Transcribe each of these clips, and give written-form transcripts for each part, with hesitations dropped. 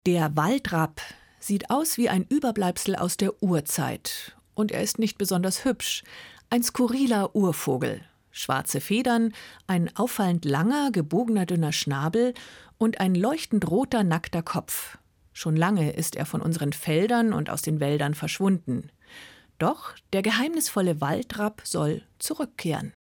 Der Waldrapp sieht aus wie ein Überbleibsel aus der Urzeit. Und er ist nicht besonders hübsch. Ein skurriler Urvogel. Schwarze Federn, ein auffallend langer, gebogener, dünner Schnabel und ein leuchtend roter, nackter Kopf. Schon lange ist er von unseren Feldern und aus den Wäldern verschwunden. Doch der geheimnisvolle Waldrapp soll zurückkehren.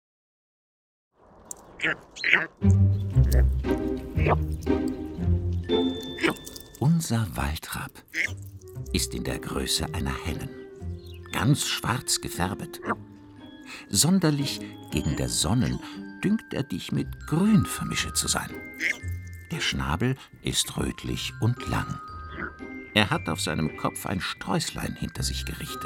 Unser Waldrapp ist in der Größe einer Hennen, ganz schwarz gefärbet. Sonderlich gegen der Sonnen dünkt er dich mit Grün vermische zu sein. Der Schnabel ist rötlich und lang. Er hat auf seinem Kopf ein Sträußlein hinter sich gerichtet.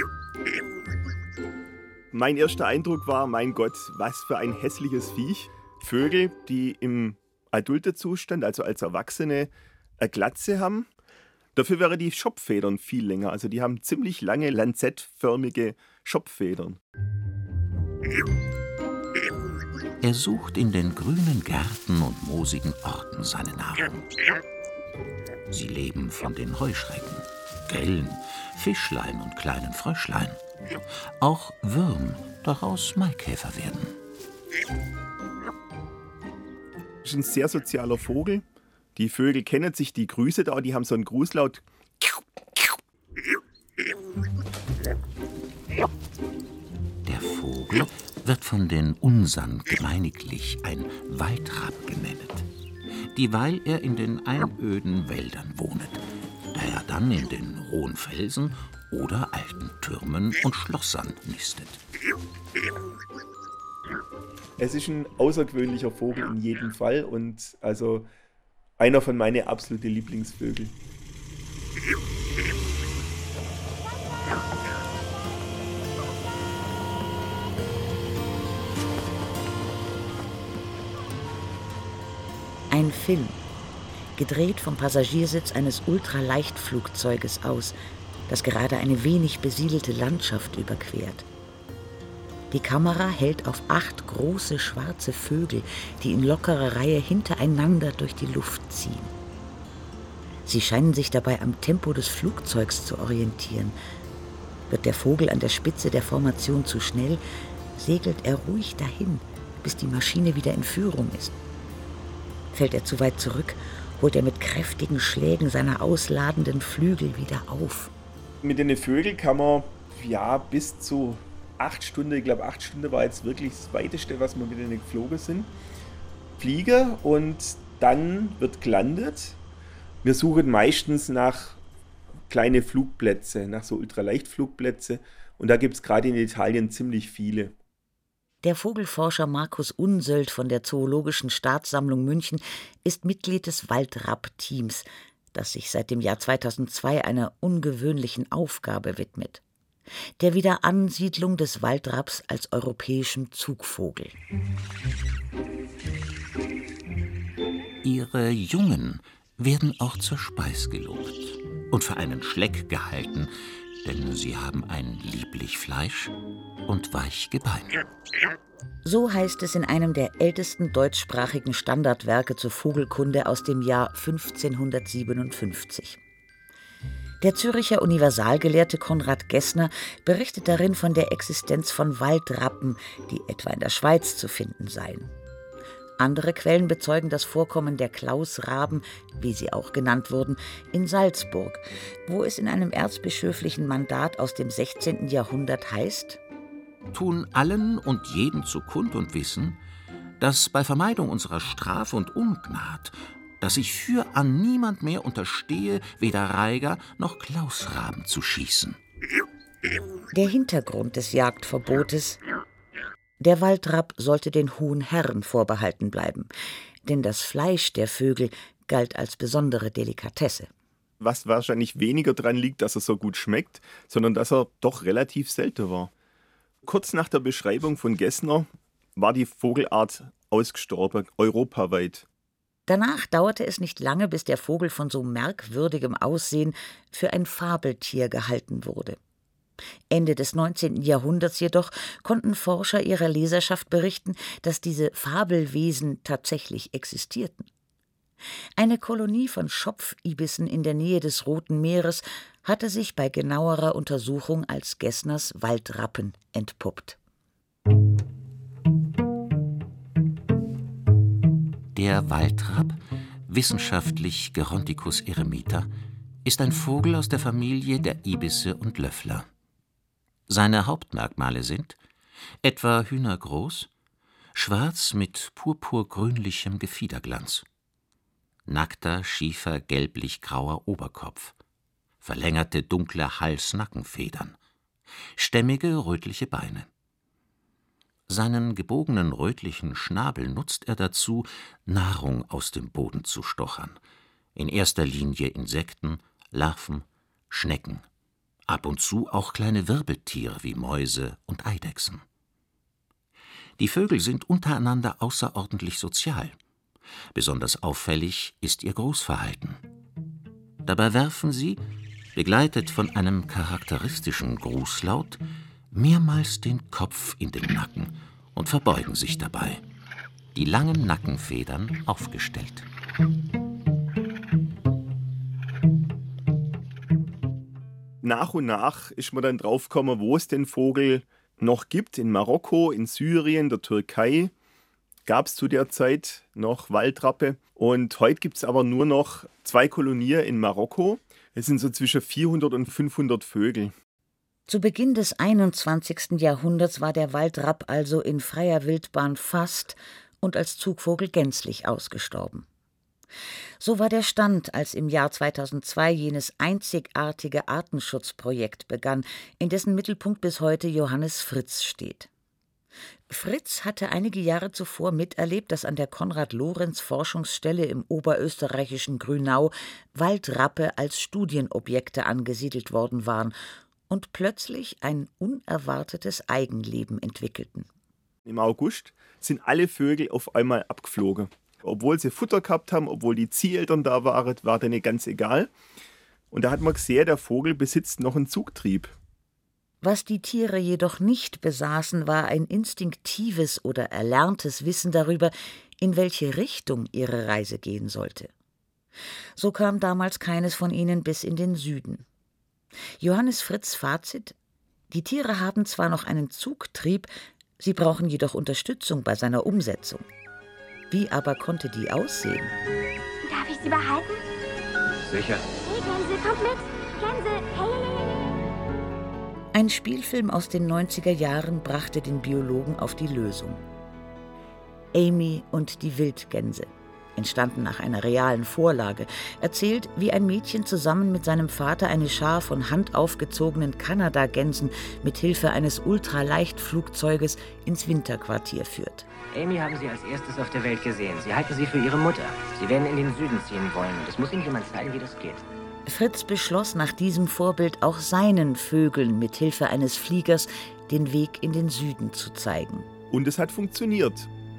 Mein erster Eindruck war, mein Gott, was für ein hässliches Viech. Vögel, die im adulten Zustand, also als Erwachsene, eine Glatze haben. Dafür wären die Schopffedern viel länger. Also die haben ziemlich lange, lanzettförmige Schopffedern. Er sucht in den grünen Gärten und moosigen Orten seine Nahrung. Sie leben von den Heuschrecken, Grillen, Fischlein und kleinen Fröschlein. Auch Würm, daraus Maikäfer werden. Das ist ein sehr sozialer Vogel. Die Vögel kennen sich, die grüßen da, die haben so einen Grußlaut. Der Vogel wird von den Unsern gemeiniglich ein Waldrapp genannt, dieweil er in den einöden Wäldern wohnet, da er dann in den hohen Felsen oder alten Türmen und Schlossern nistet. Es ist ein außergewöhnlicher Vogel in jedem Fall und also einer von meinen absoluten Lieblingsvögeln. Ein Film, gedreht vom Passagiersitz eines Ultraleichtflugzeuges aus, das gerade eine wenig besiedelte Landschaft überquert. Die Kamera hält auf 8 große schwarze Vögel, die in lockerer Reihe hintereinander durch die Luft ziehen. Sie scheinen sich dabei am Tempo des Flugzeugs zu orientieren. Wird der Vogel an der Spitze der Formation zu schnell, segelt er ruhig dahin, bis die Maschine wieder in Führung ist. Fällt er zu weit zurück, holt er mit kräftigen Schlägen seiner ausladenden Flügel wieder auf. Mit den Vögeln kann man bis zu 8 Stunden, ich glaube 8 Stunden war jetzt wirklich das Weiteste, was wir mit denen geflogen sind, fliegen und dann wird gelandet. Wir suchen meistens nach kleine Flugplätze, nach so Ultraleichtflugplätze und da gibt es gerade in Italien ziemlich viele. Der Vogelforscher Markus Unsöld von der Zoologischen Staatssammlung München ist Mitglied des Waldrapp-Teams, das sich seit dem Jahr 2002 einer ungewöhnlichen Aufgabe widmet: der Wiederansiedlung des Waldrapps als europäischem Zugvogel. Ihre Jungen werden auch zur Speis gelobt und für einen Schleck gehalten, denn sie haben ein lieblich Fleisch und weich Gebein. So heißt es in einem der ältesten deutschsprachigen Standardwerke zur Vogelkunde aus dem Jahr 1557. Der Züricher Universalgelehrte Konrad Gessner berichtet darin von der Existenz von Waldrappen, die etwa in der Schweiz zu finden seien. Andere Quellen bezeugen das Vorkommen der Klausraben, wie sie auch genannt wurden, in Salzburg, wo es in einem erzbischöflichen Mandat aus dem 16. Jahrhundert heißt: Tun allen und jeden zu Kund und wissen, dass bei Vermeidung unserer Straf und Ungnad, dass ich für an niemand mehr unterstehe, weder Reiger noch Klausraben zu schießen. Der Hintergrund des Jagdverbotes: der Waldrapp sollte den hohen Herren vorbehalten bleiben, denn das Fleisch der Vögel galt als besondere Delikatesse. Was wahrscheinlich weniger daran liegt, dass er so gut schmeckt, sondern dass er doch relativ selten war. Kurz nach der Beschreibung von Gessner war die Vogelart ausgestorben, europaweit. Danach dauerte es nicht lange, bis der Vogel von so merkwürdigem Aussehen für ein Fabeltier gehalten wurde. Ende des 19. Jahrhunderts jedoch konnten Forscher ihrer Leserschaft berichten, dass diese Fabelwesen tatsächlich existierten. Eine Kolonie von Schopfibissen in der Nähe des Roten Meeres hatte sich bei genauerer Untersuchung als Gessners Waldrappen entpuppt. Der Waldrapp, wissenschaftlich Geronticus eremita, ist ein Vogel aus der Familie der Ibisse und Löffler. Seine Hauptmerkmale sind etwa hühnergroß, schwarz mit purpurgrünlichem Gefiederglanz, nackter, schiefer, gelblich-grauer Oberkopf, verlängerte dunkle Hals-Nackenfedern, stämmige, rötliche Beine. Seinen gebogenen rötlichen Schnabel nutzt er dazu, Nahrung aus dem Boden zu stochern, in erster Linie Insekten, Larven, Schnecken, ab und zu auch kleine Wirbeltiere wie Mäuse und Eidechsen. Die Vögel sind untereinander außerordentlich sozial. Besonders auffällig ist ihr Grußverhalten. Dabei werfen sie, begleitet von einem charakteristischen Grußlaut, mehrmals den Kopf in den Nacken und verbeugen sich dabei, die langen Nackenfedern aufgestellt. Nach und nach ist man dann draufgekommen, wo es den Vogel noch gibt. In Marokko, in Syrien, der Türkei gab es zu der Zeit noch Waldrappe. Und heute gibt es aber nur noch 2 Kolonien in Marokko. Es sind so zwischen 400 und 500 Vögel. Zu Beginn des 21. Jahrhunderts war der Waldrapp also in freier Wildbahn fast und als Zugvogel gänzlich ausgestorben. So war der Stand, als im Jahr 2002 jenes einzigartige Artenschutzprojekt begann, in dessen Mittelpunkt bis heute Johannes Fritz steht. Fritz hatte einige Jahre zuvor miterlebt, dass an der Konrad-Lorenz-Forschungsstelle im oberösterreichischen Grünau Waldrappe als Studienobjekte angesiedelt worden waren und plötzlich ein unerwartetes Eigenleben entwickelten. Im August sind alle Vögel auf einmal abgeflogen. Obwohl sie Futter gehabt haben, obwohl die Zieheltern da waren, war denen ganz egal. Und da hat man gesehen, der Vogel besitzt noch einen Zugtrieb. Was die Tiere jedoch nicht besaßen, war ein instinktives oder erlerntes Wissen darüber, in welche Richtung ihre Reise gehen sollte. So kam damals keines von ihnen bis in den Süden. Johannes Fritz' Fazit: Die Tiere haben zwar noch einen Zugtrieb, sie brauchen jedoch Unterstützung bei seiner Umsetzung. Wie aber konnte die aussehen? Darf ich sie behalten? Sicher. Hey, Gänse, kommt mit! Gänse, hey! Ein Spielfilm aus den 90er Jahren brachte den Biologen auf die Lösung. Amy und die Wildgänse, entstanden nach einer realen Vorlage, erzählt, wie ein Mädchen zusammen mit seinem Vater eine Schar von handaufgezogenen Kanadagänsen mit Hilfe eines Ultraleichtflugzeuges ins Winterquartier führt. Amy haben Sie als erstes auf der Welt gesehen. Sie halten sie für Ihre Mutter. Sie werden in den Süden ziehen wollen. Und es muss Ihnen jemand zeigen, wie das geht. Fritz beschloss nach diesem Vorbild auch seinen Vögeln mit Hilfe eines Fliegers den Weg in den Süden zu zeigen. Und es hat funktioniert.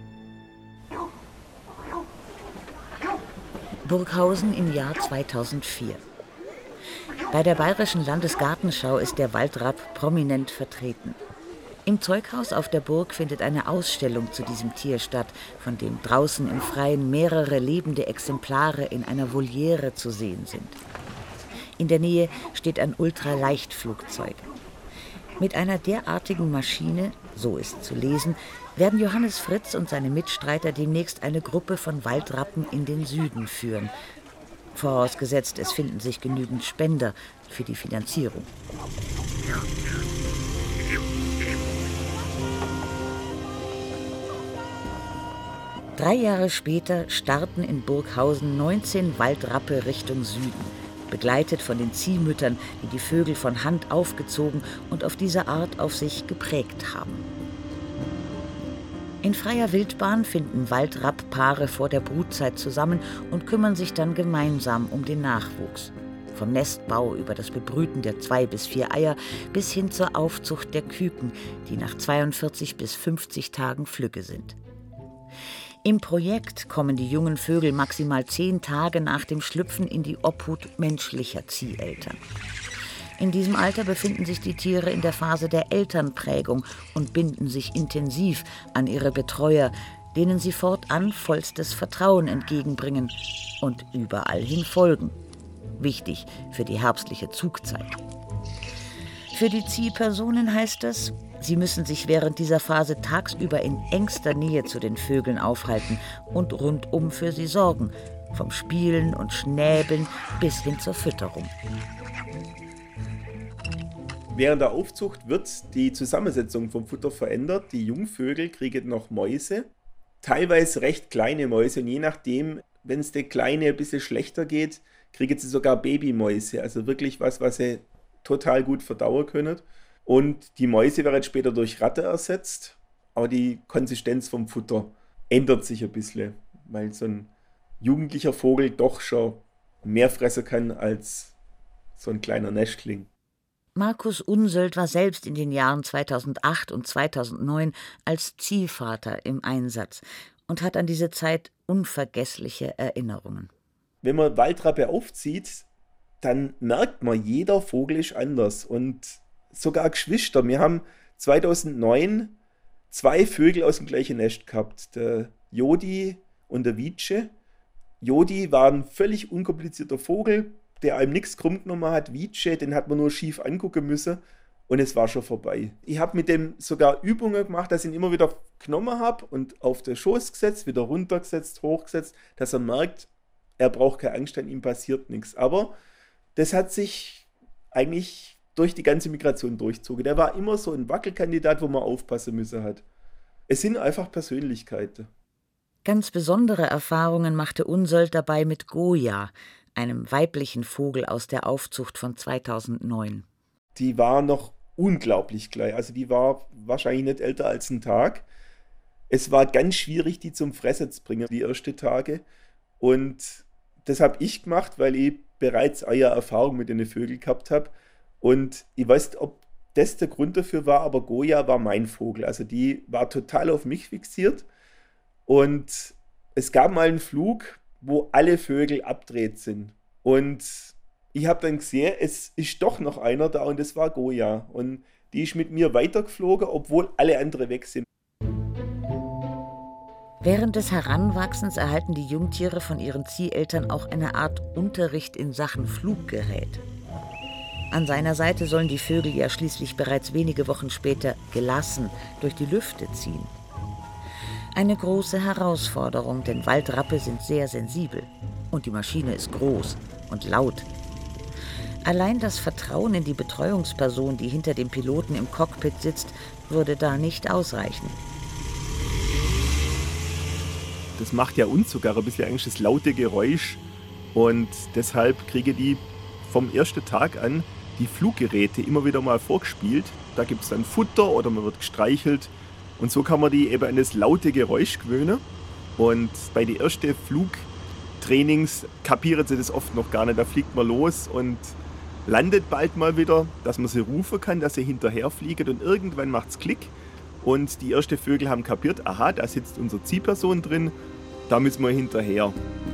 Burghausen im Jahr 2004. Bei der Bayerischen Landesgartenschau ist der Waldrapp prominent vertreten. Im Zeughaus auf der Burg findet eine Ausstellung zu diesem Tier statt, von dem draußen im Freien mehrere lebende Exemplare in einer Voliere zu sehen sind. In der Nähe steht ein Ultraleichtflugzeug. Mit einer derartigen Maschine, so ist zu lesen, werden Johannes Fritz und seine Mitstreiter demnächst eine Gruppe von Waldrappen in den Süden führen. Vorausgesetzt, es finden sich genügend Spender für die Finanzierung. Drei Jahre später starten in Burghausen 19 Waldrappe Richtung Süden, begleitet von den Ziehmüttern, die die Vögel von Hand aufgezogen und auf diese Art auf sich geprägt haben. In freier Wildbahn finden Waldrapp-Paare vor der Brutzeit zusammen und kümmern sich dann gemeinsam um den Nachwuchs. Vom Nestbau über das Bebrüten der 2 bis 4 Eier bis hin zur Aufzucht der Küken, die nach 42 bis 50 Tagen Flügge sind. Im Projekt kommen die jungen Vögel maximal 10 Tage nach dem Schlüpfen in die Obhut menschlicher Zieheltern. In diesem Alter befinden sich die Tiere in der Phase der Elternprägung und binden sich intensiv an ihre Betreuer, denen sie fortan vollstes Vertrauen entgegenbringen und überall hin folgen. Wichtig für die herbstliche Zugzeit. Für die Ziehpersonen heißt das, sie müssen sich während dieser Phase tagsüber in engster Nähe zu den Vögeln aufhalten und rundum für sie sorgen, vom Spielen und Schnäbeln bis hin zur Fütterung. Während der Aufzucht wird die Zusammensetzung vom Futter verändert. Die Jungvögel kriegen noch Mäuse, teilweise recht kleine Mäuse. Und je nachdem, wenn es der Kleine ein bisschen schlechter geht, kriegen sie sogar Babymäuse. Also wirklich was sie total gut verdauen können. Und die Mäuse werden später durch Ratte ersetzt. Aber die Konsistenz vom Futter ändert sich ein bisschen, weil so ein jugendlicher Vogel doch schon mehr fressen kann als so ein kleiner Nestling. Markus Unsöld war selbst in den Jahren 2008 und 2009 als Ziehvater im Einsatz und hat an diese Zeit unvergessliche Erinnerungen. Wenn man Waldrappe aufzieht, dann merkt man, jeder Vogel ist anders. Und sogar Geschwister. Wir haben 2009 2 Vögel aus dem gleichen Nest gehabt. Der Jodi und der Wietsche. Jodi war ein völlig unkomplizierter Vogel, der einem nichts krumm genommen hat. Wietsche, den hat man nur schief angucken müssen und es war schon vorbei. Ich habe mit dem sogar Übungen gemacht, dass ich ihn immer wieder genommen habe und auf den Schoß gesetzt, wieder runtergesetzt, hochgesetzt, dass er merkt, er braucht keine Angst, an ihm passiert nichts. Aber das hat sich eigentlich durch die ganze Migration durchzogen. Der war immer so ein Wackelkandidat, wo man aufpassen müssen hat. Es sind einfach Persönlichkeiten. Ganz besondere Erfahrungen machte Unsöld dabei mit Goya, einem weiblichen Vogel aus der Aufzucht von 2009. Die war noch unglaublich klein. Also die war wahrscheinlich nicht älter als ein Tag. Es war ganz schwierig, die zum Fressen zu bringen, die ersten Tage. Und das habe ich gemacht, weil ich bereits eine Erfahrung mit den Vögeln gehabt habe. Und ich weiß nicht, ob das der Grund dafür war, aber Goya war mein Vogel. Also die war total auf mich fixiert. Und es gab mal einen Flug, wo alle Vögel abgedreht sind. Und ich habe dann gesehen, es ist doch noch einer da und das war Goya. Und die ist mit mir weitergeflogen, obwohl alle anderen weg sind. Während des Heranwachsens erhalten die Jungtiere von ihren Zieheltern auch eine Art Unterricht in Sachen Fluggerät. An seiner Seite sollen die Vögel ja schließlich bereits wenige Wochen später gelassen durch die Lüfte ziehen. Eine große Herausforderung, denn Waldrappe sind sehr sensibel und die Maschine ist groß und laut. Allein das Vertrauen in die Betreuungsperson, die hinter dem Piloten im Cockpit sitzt, würde da nicht ausreichen. Das macht ja uns sogar ein bisschen Angst, das laute Geräusch. Und deshalb kriege die vom ersten Tag an die Fluggeräte immer wieder mal vorgespielt. Da gibt es dann Futter oder man wird gestreichelt. Und so kann man die eben an das laute Geräusch gewöhnen. Und bei den ersten Flugtrainings kapieren sie das oft noch gar nicht. Da fliegt man los und landet bald mal wieder, dass man sie rufen kann, dass sie hinterher fliegen. Und irgendwann macht es Klick. Und die ersten Vögel haben kapiert, aha, da sitzt unsere Ziehperson drin, da müssen wir hinterher.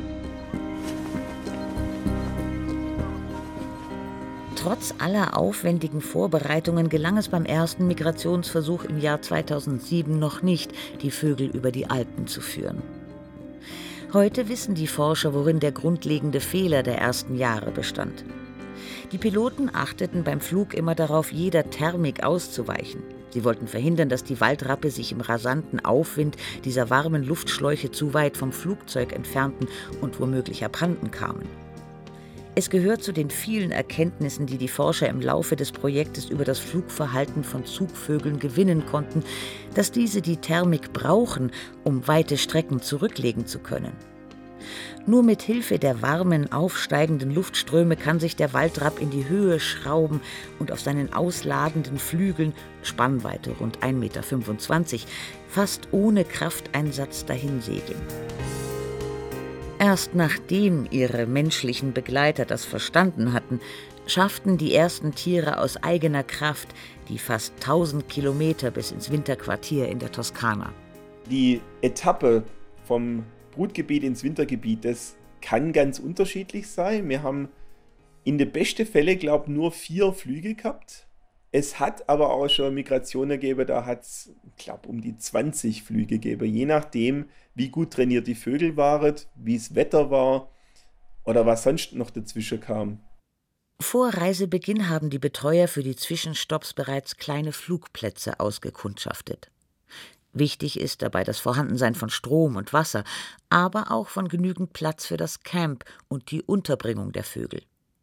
Trotz aller aufwendigen Vorbereitungen gelang es beim ersten Migrationsversuch im Jahr 2007 noch nicht, die Vögel über die Alpen zu führen. Heute wissen die Forscher, worin der grundlegende Fehler der ersten Jahre bestand. Die Piloten achteten beim Flug immer darauf, jeder Thermik auszuweichen. Sie wollten verhindern, dass die Waldrappe sich im rasanten Aufwind dieser warmen Luftschläuche zu weit vom Flugzeug entfernten und womöglich abhanden kamen. Es gehört zu den vielen Erkenntnissen, die die Forscher im Laufe des Projektes über das Flugverhalten von Zugvögeln gewinnen konnten, dass diese die Thermik brauchen, um weite Strecken zurücklegen zu können. Nur mit Hilfe der warmen, aufsteigenden Luftströme kann sich der Waldrapp in die Höhe schrauben und auf seinen ausladenden Flügeln, Spannweite rund 1,25 Meter, fast ohne Krafteinsatz dahinsegeln. Erst nachdem ihre menschlichen Begleiter das verstanden hatten, schafften die ersten Tiere aus eigener Kraft die fast 1000 Kilometer bis ins Winterquartier in der Toskana. Die Etappe vom Brutgebiet ins Wintergebiet, das kann ganz unterschiedlich sein. Wir haben in den besten Fällen, glaube ich, nur 4 Flüge gehabt. Es hat aber auch schon Migrationen gegeben, da hat es, ich glaube, um die 20 Flüge gegeben, je nachdem, wie gut trainiert die Vögel waren, wie das Wetter war oder was sonst noch dazwischen kam. Vor Reisebeginn haben die Betreuer für die Zwischenstopps bereits kleine Flugplätze ausgekundschaftet. Wichtig ist dabei das Vorhandensein von Strom und Wasser, aber auch von genügend Platz für das Camp und die Unterbringung der Vögel.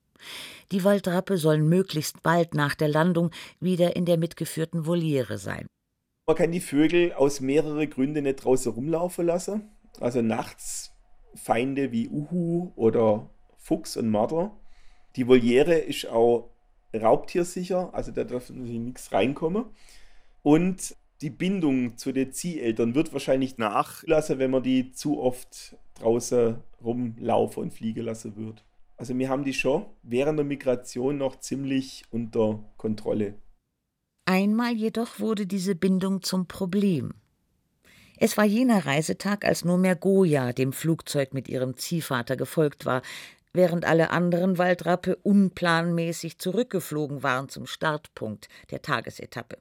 Die Waldrappe sollen möglichst bald nach der Landung wieder in der mitgeführten Voliere sein. Man kann die Vögel aus mehreren Gründen nicht draußen rumlaufen lassen. Also nachts Feinde wie Uhu oder Fuchs und Marder. Die Voliere ist auch raubtiersicher, also da darf natürlich nichts reinkommen. Und die Bindung zu den Zieheltern wird wahrscheinlich nachlassen, wenn man die zu oft draußen rumlaufen und fliegen lassen wird. Also wir haben die schon während der Migration noch ziemlich unter Kontrolle. Einmal jedoch wurde diese Bindung zum Problem. Es war jener Reisetag, als nur mehr Goya dem Flugzeug mit ihrem Ziehvater gefolgt war, während alle anderen Waldrappe unplanmäßig zurückgeflogen waren zum Startpunkt der Tagesetappe.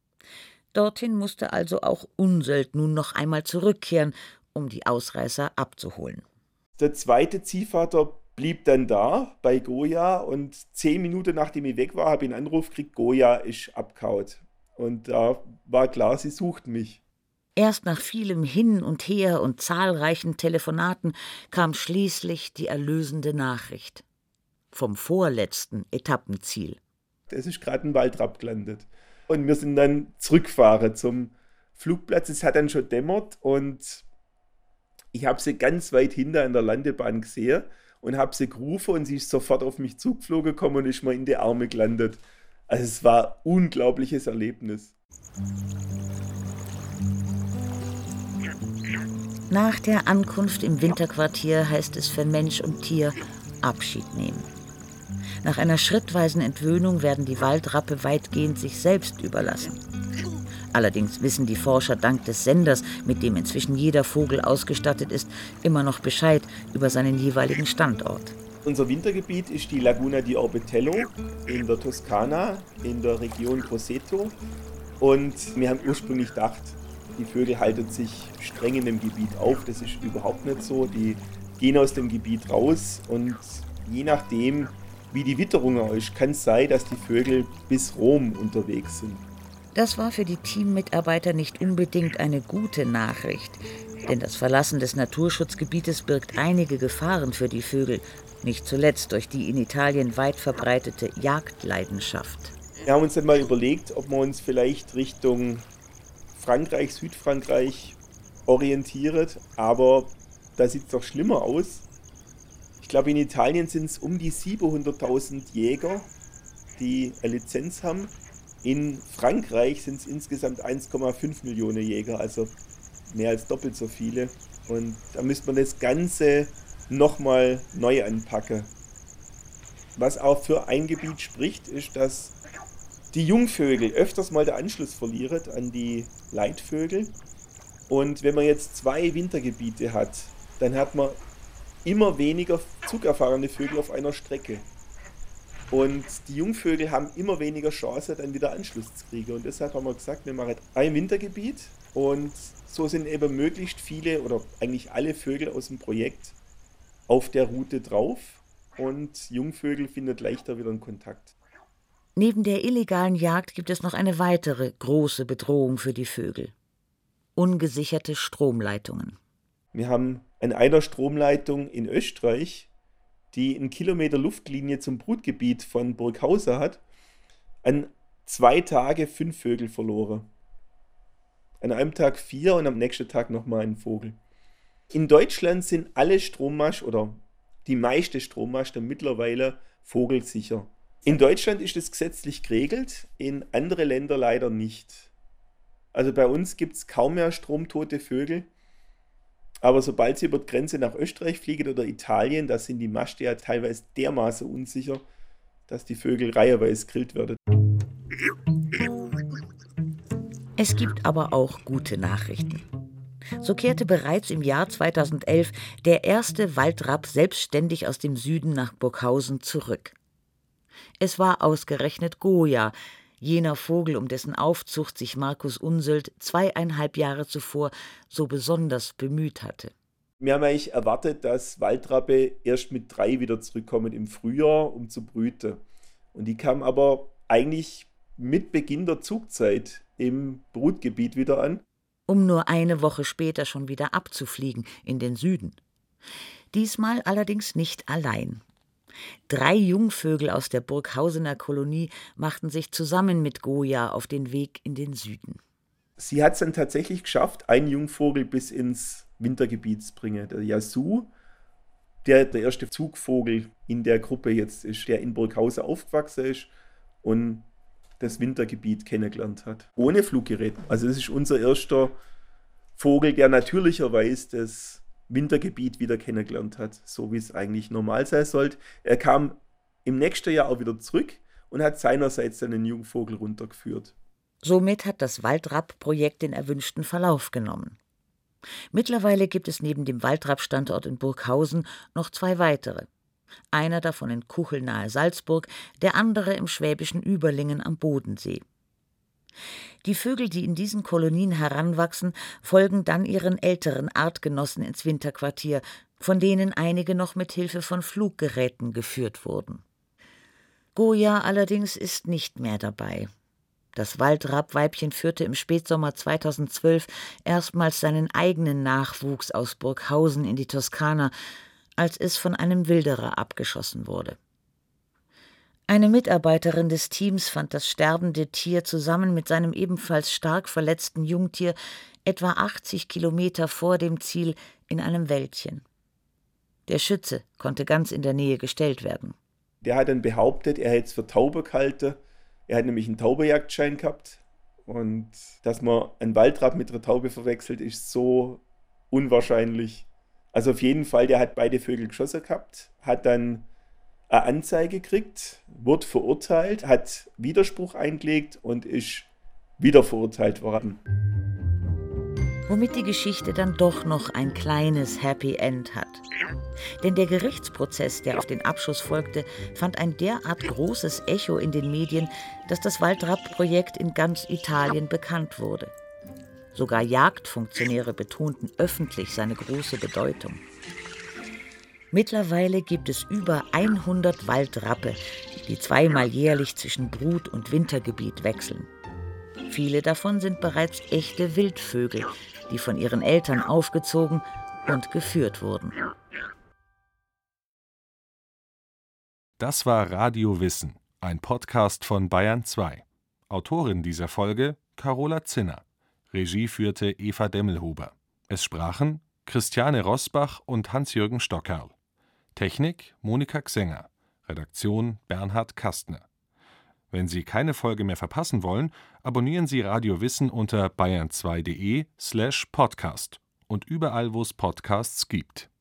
Dorthin musste also auch Unseld nun noch einmal zurückkehren, um die Ausreißer abzuholen. Der zweite Ziehvater blieb dann da bei Goya und 10 Minuten nachdem ich weg war, habe ich einen Anruf gekriegt, Goya ist abgehauen. Und da war klar, sie sucht mich. Erst nach vielem Hin und Her und zahlreichen Telefonaten kam schließlich die erlösende Nachricht. Vom vorletzten Etappenziel. Es ist gerade ein Waldrapp gelandet. Und wir sind dann zurückgefahren zum Flugplatz. Es hat dann schon dämmert und ich habe sie ganz weit hinter an der Landebahn gesehen und habe sie gerufen und sie ist sofort auf mich zugeflogen gekommen und ist mir in die Arme gelandet. Also es war ein unglaubliches Erlebnis. Nach der Ankunft im Winterquartier heißt es für Mensch und Tier Abschied nehmen. Nach einer schrittweisen Entwöhnung werden die Waldrappe weitgehend sich selbst überlassen. Allerdings wissen die Forscher dank des Senders, mit dem inzwischen jeder Vogel ausgestattet ist, immer noch Bescheid über seinen jeweiligen Standort. Unser Wintergebiet ist die Laguna di Orbetello in der Toskana, in der Region Grosseto. Und wir haben ursprünglich gedacht, die Vögel halten sich streng in dem Gebiet auf. Das ist überhaupt nicht so. Die gehen aus dem Gebiet raus und je nachdem, wie die Witterung ist, kann es sein, dass die Vögel bis Rom unterwegs sind. Das war für die Teammitarbeiter nicht unbedingt eine gute Nachricht, denn das Verlassen des Naturschutzgebietes birgt einige Gefahren für die Vögel, nicht zuletzt durch die in Italien weit verbreitete Jagdleidenschaft. Wir haben uns dann mal überlegt, ob wir uns vielleicht Richtung Frankreich, Südfrankreich orientiert, aber da sieht es doch schlimmer aus. Ich glaube, in Italien sind es um die 700.000 Jäger, die eine Lizenz haben. In Frankreich sind es insgesamt 1,5 Millionen Jäger, also mehr als doppelt so viele. Und da müsste man das Ganze nochmal neu anpacken. Was auch für ein Gebiet spricht, ist, dass die Jungvögel öfters mal den Anschluss verlieren an die Leitvögel. Und wenn man jetzt 2 Wintergebiete hat, dann hat man immer weniger zugerfahrene Vögel auf einer Strecke. Und die Jungvögel haben immer weniger Chance, dann wieder Anschluss zu kriegen. Und deshalb haben wir gesagt, wir machen ein Wintergebiet und so sind eben möglichst viele oder eigentlich alle Vögel aus dem Projekt auf der Route drauf und Jungvögel findet leichter wieder einen Kontakt. Neben der illegalen Jagd gibt es noch eine weitere große Bedrohung für die Vögel: ungesicherte Stromleitungen. Wir haben an einer Stromleitung in Österreich, die 1 Kilometer Luftlinie zum Brutgebiet von Burghausen hat, an 2 Tagen 5 Vögel verloren. An einem Tag 4 und am nächsten Tag nochmal ein Vogel. In Deutschland sind alle Strommasten oder die meisten Strommasten mittlerweile vogelsicher. In Deutschland ist es gesetzlich geregelt, in andere Länder leider nicht. Also bei uns gibt es kaum mehr stromtote Vögel. Aber sobald sie über die Grenze nach Österreich fliegen oder Italien, da sind die Masten ja teilweise dermaßen unsicher, dass die Vögel reihenweise gegrillt werden. Es gibt aber auch gute Nachrichten. So kehrte bereits im Jahr 2011 der erste Waldrapp selbstständig aus dem Süden nach Burghausen zurück. Es war ausgerechnet Goya, jener Vogel, um dessen Aufzucht sich Markus Unseld 2,5 Jahre zuvor so besonders bemüht hatte. Wir haben eigentlich erwartet, dass Waldrappe erst mit 3 wieder zurückkommen im Frühjahr, um zu brüten. Und die kamen aber eigentlich mit Beginn der Zugzeit im Brutgebiet wieder an. Um nur eine Woche später schon wieder abzufliegen in den Süden. Diesmal allerdings nicht allein. 3 Jungvögel aus der Burghausener Kolonie machten sich zusammen mit Goya auf den Weg in den Süden. Sie hat es dann tatsächlich geschafft, einen Jungvogel bis ins Wintergebiet zu bringen. Der Yasu, der erste Zugvogel in der Gruppe jetzt ist, der in Burghausen aufgewachsen ist und das Wintergebiet kennengelernt hat. Ohne Fluggerät. Also das ist unser erster Vogel, der natürlicherweise das Wintergebiet wieder kennengelernt hat, so wie es eigentlich normal sein sollte. Er kam im nächsten Jahr auch wieder zurück und hat seinerseits seinen Jungvogel runtergeführt. Somit hat das Waldrapp-Projekt den erwünschten Verlauf genommen. Mittlerweile gibt es neben dem Waldrapp-Standort in Burghausen noch 2 weitere. Einer davon in Kuchel nahe Salzburg, der andere im schwäbischen Überlingen am Bodensee. Die Vögel, die in diesen Kolonien heranwachsen, folgen dann ihren älteren Artgenossen ins Winterquartier, von denen einige noch mit Hilfe von Fluggeräten geführt wurden. Goya allerdings ist nicht mehr dabei. Das Waldrapp-Weibchen führte im Spätsommer 2012 erstmals seinen eigenen Nachwuchs aus Burghausen in die Toskana, als es von einem Wilderer abgeschossen wurde. Eine Mitarbeiterin des Teams fand das sterbende Tier zusammen mit seinem ebenfalls stark verletzten Jungtier etwa 80 Kilometer vor dem Ziel in einem Wäldchen. Der Schütze konnte ganz in der Nähe gestellt werden. Der hat dann behauptet, er hätte es für Taube gehalten. Er hat nämlich einen Taubejagdschein gehabt. Und dass man einen Waldrapp mit einer Taube verwechselt, ist so unwahrscheinlich. Also auf jeden Fall, der hat beide Vögel geschossen gehabt, hat dann eine Anzeige gekriegt, wurde verurteilt, hat Widerspruch eingelegt und ist wieder verurteilt worden. Womit die Geschichte dann doch noch ein kleines Happy End hat. Denn der Gerichtsprozess, der auf den Abschuss folgte, fand ein derart großes Echo in den Medien, dass das Waldrapp-Projekt in ganz Italien bekannt wurde. Sogar Jagdfunktionäre betonten öffentlich seine große Bedeutung. Mittlerweile gibt es über 100 Waldrappe, die 2-mal jährlich zwischen Brut- und Wintergebiet wechseln. Viele davon sind bereits echte Wildvögel, die von ihren Eltern aufgezogen und geführt wurden. Das war Radio Wissen, ein Podcast von Bayern 2. Autorin dieser Folge Carola Zinner. Regie führte Eva Demmelhuber. Es sprachen Christiane Rosbach und Hans-Jürgen Stockerl. Technik Monika Xenger. Redaktion Bernhard Kastner. Wenn Sie keine Folge mehr verpassen wollen, abonnieren Sie Radio Wissen unter bayern2.de/podcast und überall, wo es Podcasts gibt.